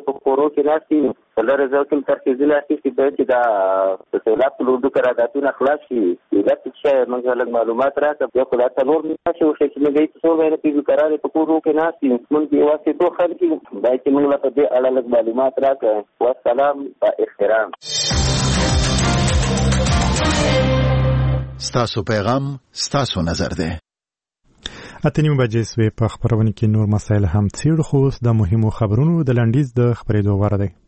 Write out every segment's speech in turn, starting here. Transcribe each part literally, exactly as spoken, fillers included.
په کورو کې ناستي کله رزلټ ترکیزي لاسي چې دا د سیلاب په لوډو قراردادونه خلاص شي دا څه موږ له معلومات راکړو یو خدای ته نور نشي او چې موږ یې څو وایي چې قرار په کورو کې ناستي موږ یې واسي دوه خلک دا چې موږ له دې اړه لږ معلومات راکړو والسلام با احترام. ستاسو پیغام ستاسو نظر ده. اتنیم بجې سوې په خبرونه کې نور مسایل هم څېړو خو اوس د مهمو خبرونو د لنډیز د خبرېدو غوره دی.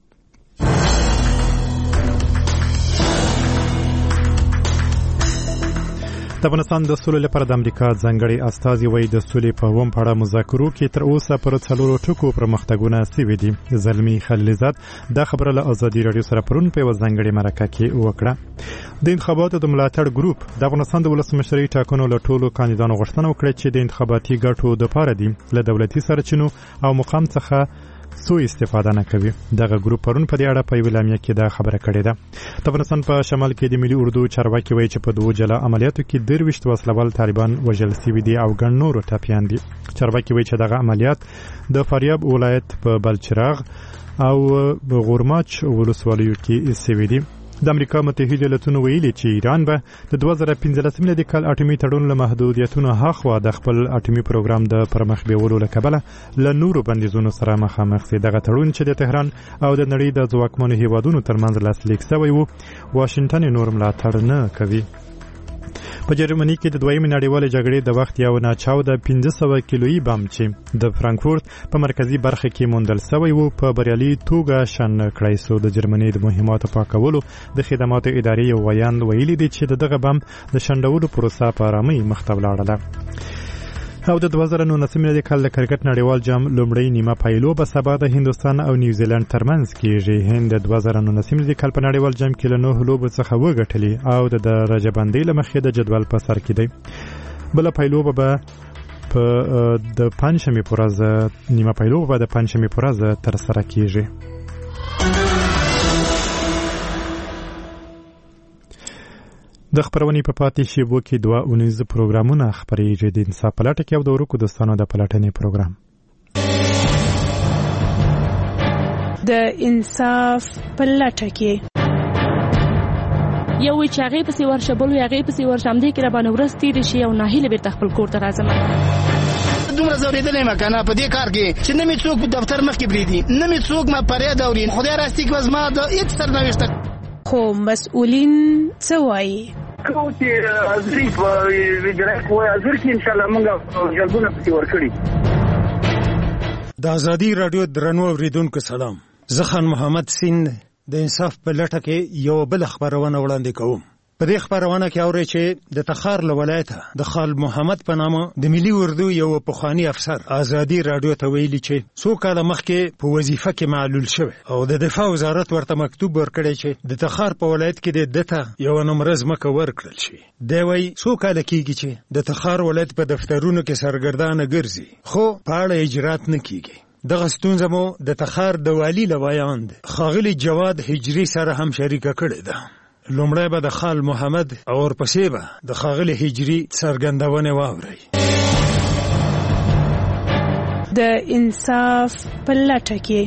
د افغانستان د سولې لپاره د امریکا ځانګړي استازي وایي د سولې په ووم په اړه مذاکرو کې تر اوسه پر څلورو ټکو پرمختګونه سوي دي. زلمي خلیلزاد دا خبره له ازادي راډیو سره پرون په یوه ځانګړې مرکه کې وکړه. د انتخاباتو د ملاتړ ګروپ د افغانستان د ولسمشرۍ ټاکنو له ټولو کاندیدانو غوښتنه وکړه چې د انتخاباتي ګټو دپاره دي له دولتي سرچینو او مقام څخه سوء استفاده نه کوي. دغه ګروپ پرون په دې اړه په یوه اعلامیه کې دا خبره کړې ده. د افغانستان په شمال کې د ملي اردو چارواکي وایي چې په دوو جلا عملیاتو کې درویشت وسلوال طالبان وژل سوي دي او ګڼ نور ټپیان دي. چارواکي وایي چې دغه عملیات د فاریاب ولایت په بلچراغ او غورماچ ولسوالیو کې سوي دي. د امریکا متحده ایالاتونو ویلي چې ایران به د دوه زره پنځلسم میلادي کال اټومي تړون له محدودیتونو هاخوا د خپل اټومي پروګرام د پرمخ بیولو له کبله له نورو بندیزونو سره مخامخ شي. دغه تړون چې د تهران او د نړۍ د ځواکمنو هیوادونو ترمنځ لاسلیک شوی و واشنګټن نور ملاتړ نه کوي. په جرمني کې د دویمې نړیوالې جګړې د وخت یو ناچاو د پنځه سوه کیلویي بم چې د فرانکفورت په مرکزي برخه کې موندل شوی و په بریالي توګه شن کړی سو. د جرمني د مهماتو پاکولو د خدماتو ادارې یو ویان ویلي دی چې دغه بم د شنډولو پروسه په آرامۍ مخته ولاړله. او د دوه زره نولسم میلادي کال د کرکټ نړیوال جام لومړۍ نیمه پایلو به سبا د هندوستان او نیوزیلند ترمنځ کیږي. هند د دوه زره نولسم میلادي کال په نړیوال جام کې له نهو لوبو څخه وګټلې او د درجه بندۍ له مخې د جدول په سر کې دی. بله پایلو به په د پنجشنبې په ورځ نیمه پایلو به د پنجشنبې په ورځ ترسره کیږي. د خبرونې په پاتې شیبو کې دوه اونیز پروګرامونه خپرېږي. د انصاف په لټه کې او د ورکو دوستانو د پلټنې پروګرام. د انصاف په لټه کې یو چې هغې پسې ورشه بل وي هغې پسې ورشه همدې کې راباندې ورځ تېرې شي او ناهیله بېرته خپل کور ته راځم. دومره ځورېدلی یم که نه په دې کار کې چې نه مې څوک په دفتر مخکې پرېږدي نه مې څوک ما فریاد اوري. خدای راستي که زما د هېڅ سرنوشته خو مسؤلین څه وایي؟ کو چې ازري په ویجرای کوی ازر کې ان شاء الله موږ جلبونه پسې ورکړي. د ازادي راډیو درنو اوریدونکو سلام. زه خان محمد سین د انصاف په لټه کې یو بل خبرونه وړاندې کوم. په دې خبرونه کې اوري چې د تخار له ولایته د خال محمد په نامه د ملي اردو یو پخوانی افسر ازادي راډیو ته ویلي چې څو کاله مخکې په وظیفه کې معلول شوی او د دفاع وزارت ورته مکتوب ورکړی چې د تخار په ولایت کې د دته یو نمبر ځمکه ورکړل شي. دی وایي څو کاله کېږي چې د تخار ولایت په دفترونو کې سرګردانه ګرځي خو په اړه اجرات نه کېږي. دغه ستونزه مو د تخار د والي له ویان د ښاغلي جواد هجري سره هم شریکه کړې ده. لومړی به د خال محمد او ورپسې به د ښاغلي هجري څرګندونې واورئ. د انصاف په لټه کې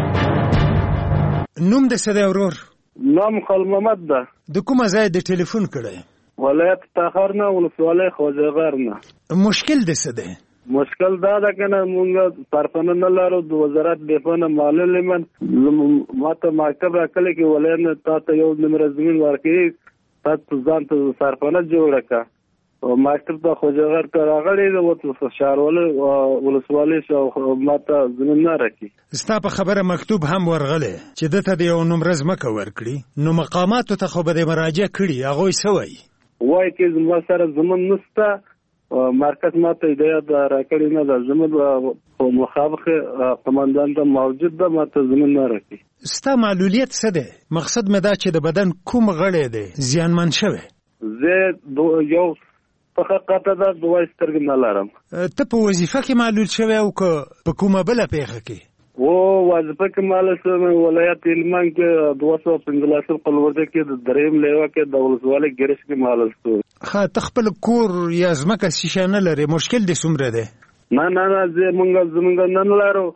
نوم د څه دی ورور؟ نام خال محمد ده. د کومه ځای د ټلیفون کړی؟ ولایت تخار نه ولسوالۍ خواجهغار نه. مشکل د څه دی؟ مشکل دا ده که نه مونږ صرفانه نه لرو. د وزارت دفاع نه معلول یم ما ته مکتب راکلی کې ولایت نه تا ته یو نمره زمین ورکوي تا ته ځان ته صرفانه جوړه که مکتب ته خواجهغار ته راغلی ده ښاروالۍ ولسوالۍ ما ته زمین نه راکوي. ستا په خبره مکتوب هم ورغلی چې ده ته د یو نمره ځمکه ورکړي نو مقاماتو ته خو به د مراجعه کړي هغوی څه وایي؟ وایي چې زما سره زمین نشته مرکز ما ته هدایت راکړی نه ده زمین په مخابخ قماندان ته موجود ده ما ته زمین نه راکوي. ستا معلولیت څه دی؟ مقصد مې دا چې د بدن کوم غړی دی زیانمن شوی؟ زه یو پخه قطعه ده دوه سترګې نه لرم. ته په وظیفه کې معلول شوی او که په کومه بله پیښه کې؟ و وظیفه کې معلول شوی ولایت هلمند کې دوه سوه پنځلسم قلورده کې د دریم لیوه کې د ولسوالۍ ګرش کې معلول شوی. ښه ته خپل کور یا ځمکه شیشه نه لرې مشکل دې څومره دی؟ نه نه نه زه مونږ زمونږ نه لرو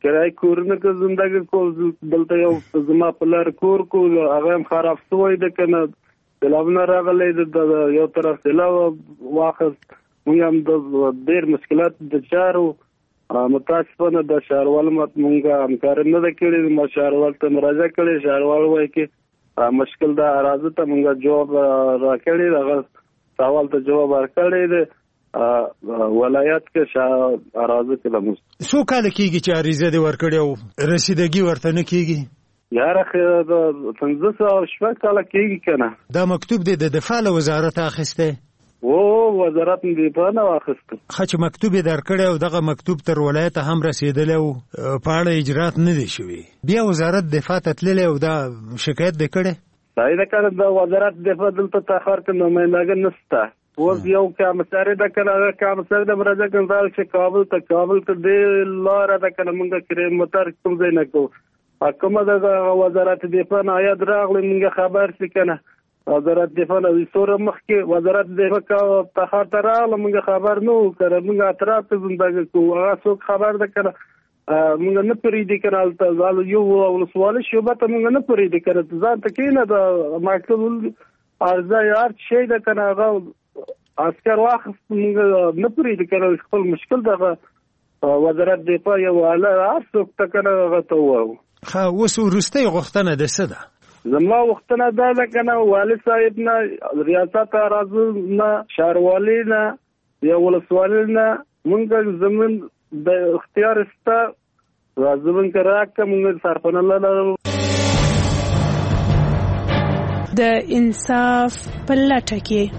کرای کورونه که زندگی کول دلته یو زما پلار کور کو هغه هم خراب شوی د کنه سیلابونه راغلی د یو طرف سیلاب واخست موږ هم د ډېر مشکلات د چارو متاسفانه د شهروال مت مونږه همکاري نه ده کړې ما شهروال ته مراجعه کړې شهروال وایي چې مشکل دا راځي ته مونږه جواب راکړی هغه سوال ته جواب ورکړی دی ولایت کې شاه اراضي کې د مست څو کال کېږي چې عریضه دې ورکړې او رسیدګي ورته نه کېږي یاره خو پنځه سوه شپږ کاله کېږي که نه دا مکتوب دې د دفاع له وزارت اخیستی او وزارت دفاع نه واخیسته ښه چې مکتوب یې درکړی او دغه مکتوب تر ولایته هم رسېدلی او په اړه اجرات نه دی شوي بیا وزارت دفاع ته تللی او دا شکایت دې کړی صحیح ده که د وزارت دفاع دلته تاخر کې نمایندګي نشته اوس یو کامساري ده که نه کامساري د مراجعه کنټرول چې کابل ته کابل ته دې لاره ده که نه مونږ کریم موټر کوم ځای نه کوو کومه د وزارت دفاع نه یاد راغلی مونږ خبر شي که نه وزارت دفاع نه سوره مخکې وزارت دفاع تاخر ته راغله مونږ خبر نه وو که نه مونږ اطراف ته زندګي کوو هغه څوک خبر ده که نه مونږ نه پرېږدي که نه هلته یو ولسوالي شعبه ته مونږ نه پرېږدي که نه ځان ته کښېنه د محکمې عرضه یا هر شی ده که نه هغه عسکر واخست مونږ نه پرېږدي که نه خپل مشکل دغه وزارت دفاع یو والا هر څوک ته که نه هغه ته ووایو ښه اوس وروستۍ غوښتنه د څه ده زما غوښتنه دا ده که نه والي صاحب نه ریاست اراضو نه ښاروالي نه یا ولسوالي نه مونږ زمین د اختیار شته زمین که راکړه مونږ سرپنه نه لرو د انصاف په لټه کې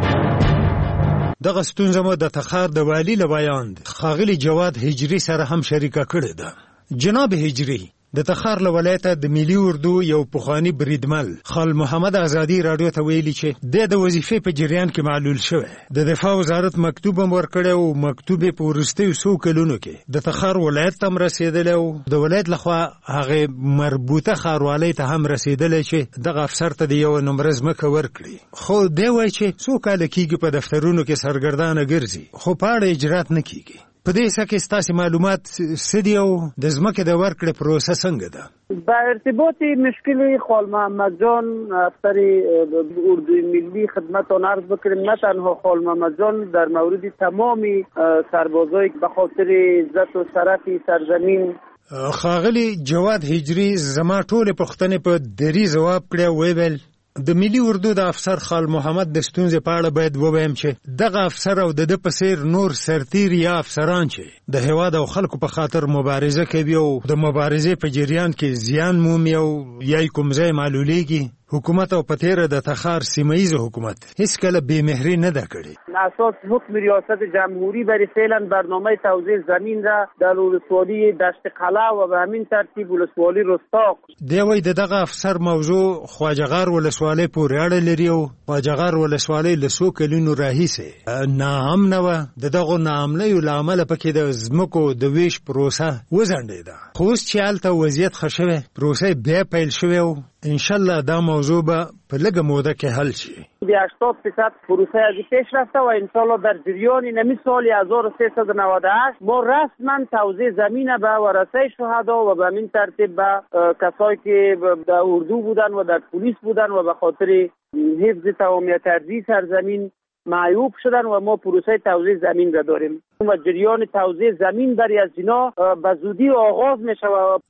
دغه ستونزه مو د تخار د والي له بیان دی ښاغلي جواد هجري سره هم شریکه کړې ده جناب هجري د تخار له ولایته د ملي اردو یو پخواني بریدمل خال محمد ازادي راډیو ته ویلي چې د د وظیفې په جریان کې معلول شوی د دفاع وزارت مکتوب هم ورکړی او مکتوب یې په وروستیو څو کلونو کې د تخار ولایت ته هم رسېدلی او د ولایت لخوا هغې مربوطه ښاروالۍ ته هم رسېدلی چې دغه افسر ته د یوه نمره ځمکه ورکړي خو دی وایي چې څو کاله کېږي په دفترونو کې سرګردانه ګرځي خو په اړه اجرات نه کېږي په دې څه کې ستاسې معلومات څه دي او د ځمکې د ورکړې پروسه څنګه ده؟ با ارتباط مشکل خال محمد جان افسر اردوی ملی خدمتان عرض بکنیم نه تنها خال محمد جان در مورد تمام سربازایی که به خاطر عزت و شرف سرزمین ښاغلي جواد هجري زما ټولې پوښتنې په دري ځواب کړې او ویل د ملي اردو د افسر خال محمد د ستونزې په اړه باید ووایم چې دغه افسر او د ده په څېر نور سرتیر یا افسران چې د هېواد او خلکو په خاطر مبارزه کوي او د مبارزې په جریان کې زیان مومي او یا یې کوم ځای معلولیږي حکومت او په تېره د تخار سیمه‌ایز حکومت هیڅکله بېمهري نه ده کړې اساس حکم ریاست جمهوری برای فعلا برنامه توزیع زمین را در ولسوالی دشت قلعه و به همین ترتیب ولسوالی رستاق دی وایي د دغه افسر موضوع خواجهغار ولسوالۍ پورې اړه لري او خواجهغار ولسوالۍ له څو کلونو راهیسې ناامنه وه د دغو ناامنیو له امله پکې د ځمکو د ویش پروسه وځنډېده خو اوس چې هلته وضعیت ښه شوی پروسه بیا پیل شوې او انشالله دا موضوع به په لږه موده کې حل شي به هشتاد فیصد پروسه از پیش رفته و انشالله در جریان نمی سال هزار و سیصد و نود و هشت ما رسما توزیع زمین به ورثه شهدا و به همین ترتیب به کسایی که در اردو بودن و در پلیس بودن و به خاطر حفظ تمامیت ارضی سرزمین معیوب شدن و ما پروسه توزیع زمین را داریم و جریان توزیع زمین برای از اینا به زودی آغاز می شود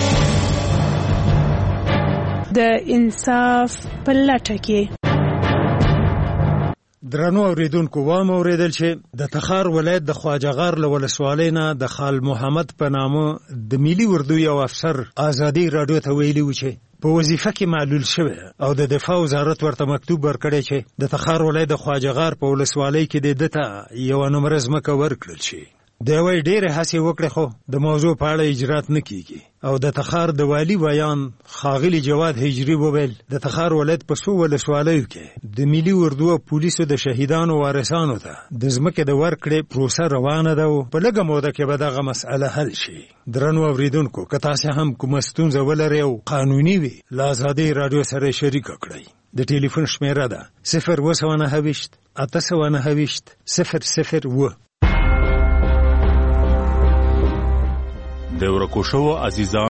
د انصاف په لټه کې درنو اوریدونکو وام اوریدل چې د تخار ولایت د خواجهغار له ولسوالۍ نه د خال محمد په نامه د ملي اردو یو افسر ازادي راډیو ته ویلي و چې په وظیفه کې معلول شوی او د دفاع وزارت ورته مکتوب ورکړی چې د تخار ولایت د خواجهغار په ولسوالۍ کې د ده ته یوه نمره ځمکه ورکړل شي دی وایي ډېرې هڅې وکړې خو د موضوع په اړه اجرات نه کیږي او د تخار د والي بیان ښاغلي جواد هجري وویل د تخار ولایت په څو ولسوالیو کې د ملي اردو او پولیسو د شهیدانو وارثانو ته د ځمکې د ورکړې پروسه روانه ده او په لږه موده کې به دغه مسئله حل شي درنو اوریدونکو که تاسې هم کومه ستونزه ولرئ او قانوني وي له ازادۍ راډیو سره یې شریکه کړئ د ټلیفون شمېره ده صفر اوه سوه نهه ویشت اته سوه نهه ویشت صفر صفر اوه د ورکو شوو عزیزانو